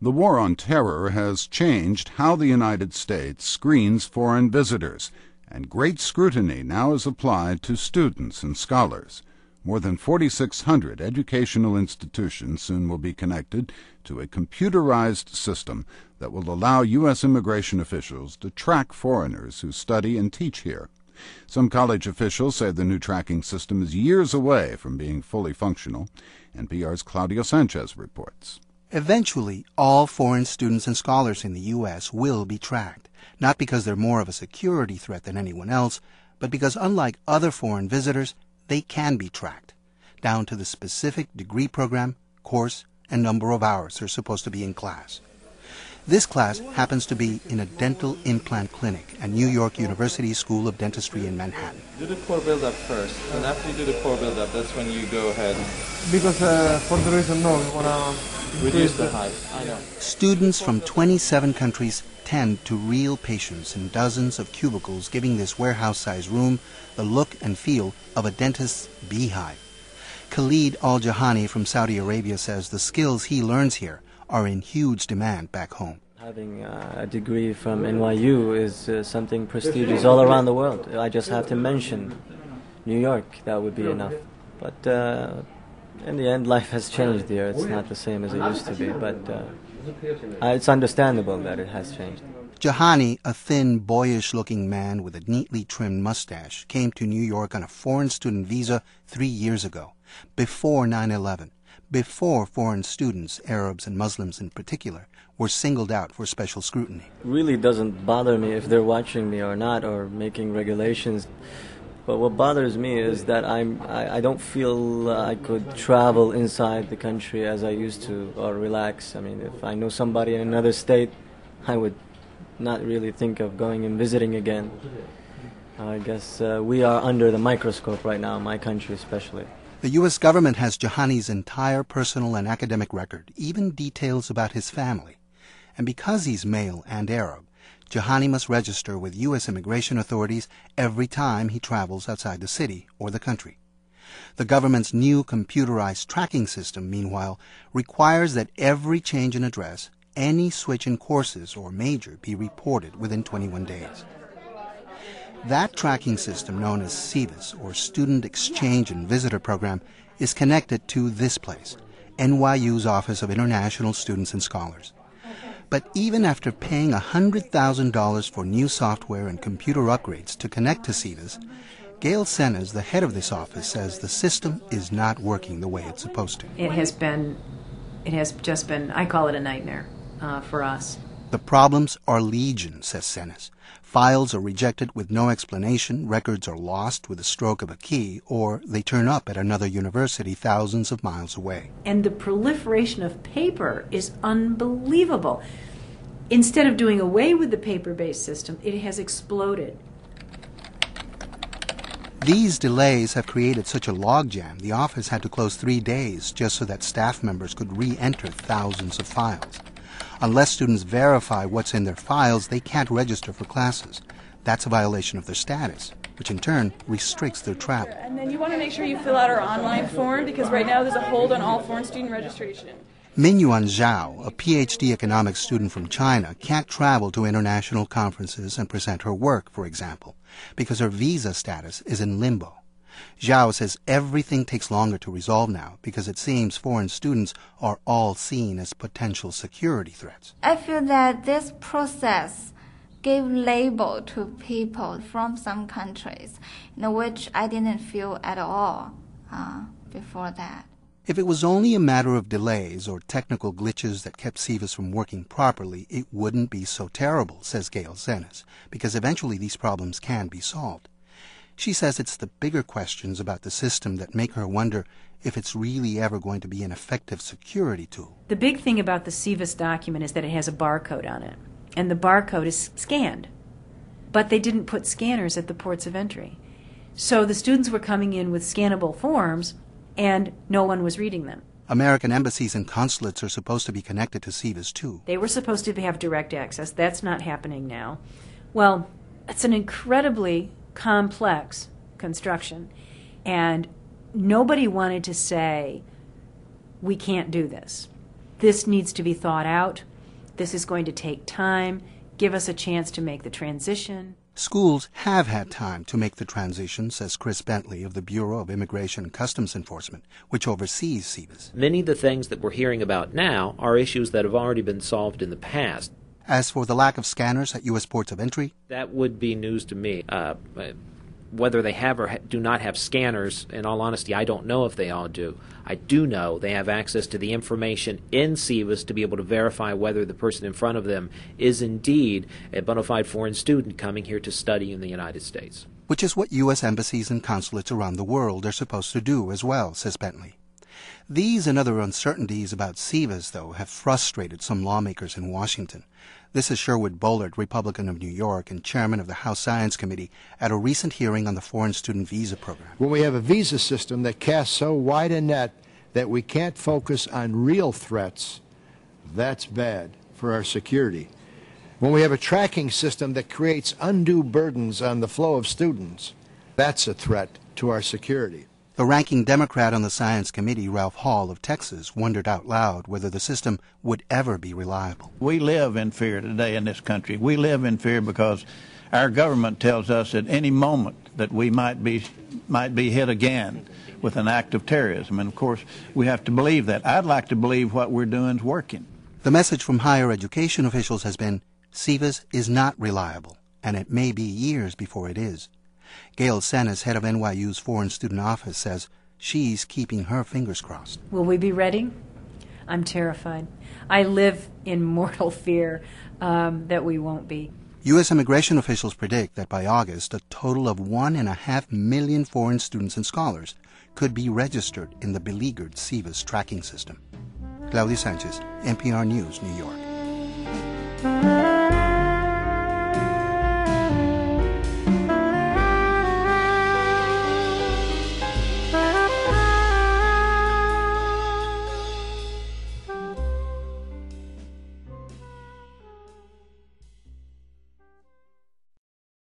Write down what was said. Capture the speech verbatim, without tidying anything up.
The war on terror has changed how the United States screens foreign visitors, and great scrutiny now is applied to students and scholars. More than forty-six hundred educational institutions soon will be connected to a computerized system that will allow U S immigration officials to track foreigners who study and teach here. Some college officials say the new tracking system is years away from being fully functional. N P R's Claudio Sanchez reports. Eventually, all foreign students and scholars in the U S will be tracked, not because they're more of a security threat than anyone else, but because unlike other foreign visitors, they can be tracked, down to the specific degree program, course, and number of hours they're supposed to be in class. This class happens to be in a dental implant clinic at New York University School of Dentistry in Manhattan. Do the core build-up first, and after you do the core build-up, that's when you go ahead. Because uh, for the reason, no, we want to reduce the height. I know. Students from twenty-seven countries tend to real patients in dozens of cubicles, giving this warehouse-sized room the look and feel of a dentist's beehive. Khalid Al-Jahani from Saudi Arabia says the skills he learns here are in huge demand back home. Having uh, a degree from N Y U is uh, something prestigious all around the world. I just have to mention New York, that would be enough. But uh, in the end, life has changed here. It's not the same as it used to be, but uh, it's understandable that it has changed. Jahani, a thin, boyish-looking man with a neatly trimmed mustache, came to New York on a foreign student visa three years ago, before nine eleven. Before foreign students, Arabs and Muslims in particular, were singled out for special scrutiny. It really doesn't bother me if they're watching me or not or making regulations. But what bothers me is that I'm, I, I don't feel uh, I could travel inside the country as I used to or relax. I mean, if I know somebody in another state, I would not really think of going and visiting again. I guess uh, we are under the microscope right now, my country especially. The U S government has Jahani's entire personal and academic record, even details about his family. And because he's male and Arab, Jahani must register with U S immigration authorities every time he travels outside the city or the country. The government's new computerized tracking system, meanwhile, requires that every change in address, any switch in courses or major, be reported within twenty-one days. That tracking system, known as SEVIS, or Student Exchange and Visitor Program, is connected to this place, N Y U's Office of International Students and Scholars. But even after paying one hundred thousand dollars for new software and computer upgrades to connect to SEVIS, Gail Senes, the head of this office, says the system is not working the way it's supposed to. It has been, it has just been, I call it a nightmare uh, for us. The problems are legion, says Senes. Files are rejected with no explanation, records are lost with a stroke of a key, or they turn up at another university thousands of miles away. And the proliferation of paper is unbelievable. Instead of doing away with the paper-based system, it has exploded. These delays have created such a logjam, the office had to close three days just so that staff members could re-enter thousands of files. Unless students verify what's in their files, they can't register for classes. That's a violation of their status, which in turn restricts their travel. And then you want to make sure you fill out our online form, because right now there's a hold on all foreign student registration. Minyuan Zhao, a P H D economics student from China, can't travel to international conferences and present her work, for example, because her visa status is in limbo. Zhao says everything takes longer to resolve now because it seems foreign students are all seen as potential security threats. I feel that this process gave label to people from some countries, in which I didn't feel at all uh, before that. If it was only a matter of delays or technical glitches that kept SEVIS from working properly, it wouldn't be so terrible, says Gail Senes, because eventually these problems can be solved. She says it's the bigger questions about the system that make her wonder if it's really ever going to be an effective security tool. The big thing about the SEVIS document is that it has a barcode on it, and the barcode is scanned. But they didn't put scanners at the ports of entry. So the students were coming in with scannable forms, and no one was reading them. American embassies and consulates are supposed to be connected to SEVIS too. They were supposed to have direct access. That's not happening now. Well, it's an incredibly complex construction, and nobody wanted to say, we can't do this. This needs to be thought out. This is going to take time. Give us a chance to make the transition. Schools have had time to make the transition, says Chris Bentley of the Bureau of Immigration and Customs Enforcement, which oversees SEVIS. Many of the things that we're hearing about now are issues that have already been solved in the past. As for the lack of scanners at U S ports of entry, that would be news to me. Uh, whether they have or ha- do not have scanners, in all honesty, I don't know if they all do. I do know they have access to the information in SEVIS to be able to verify whether the person in front of them is indeed a bona fide foreign student coming here to study in the United States. Which is what U S embassies and consulates around the world are supposed to do as well, says Bentley. These and other uncertainties about SEVIS, though, have frustrated some lawmakers in Washington. This is Sherwood Boehlert, Republican of New York and chairman of the House Science Committee, at a recent hearing on the foreign student visa program. When we have a visa system that casts so wide a net that we can't focus on real threats, that's bad for our security. When we have a tracking system that creates undue burdens on the flow of students, that's a threat to our security. The ranking Democrat on the Science Committee, Ralph Hall of Texas, wondered out loud whether the system would ever be reliable. We live in fear today in this country. We live in fear because our government tells us at any moment that we might be might be hit again with an act of terrorism. And, of course, we have to believe that. I'd like to believe what we're doing is working. The message from higher education officials has been, SEVIS is not reliable, and it may be years before it is. Gail Sennis, head of N Y U's Foreign Student Office, says she's keeping her fingers crossed. Will we be ready? I'm terrified. I live in mortal fear um, that we won't be. U S immigration officials predict that by August, a total of one and a half million foreign students and scholars could be registered in the beleaguered SEVIS tracking system. Claudia Sanchez, N P R News, New York.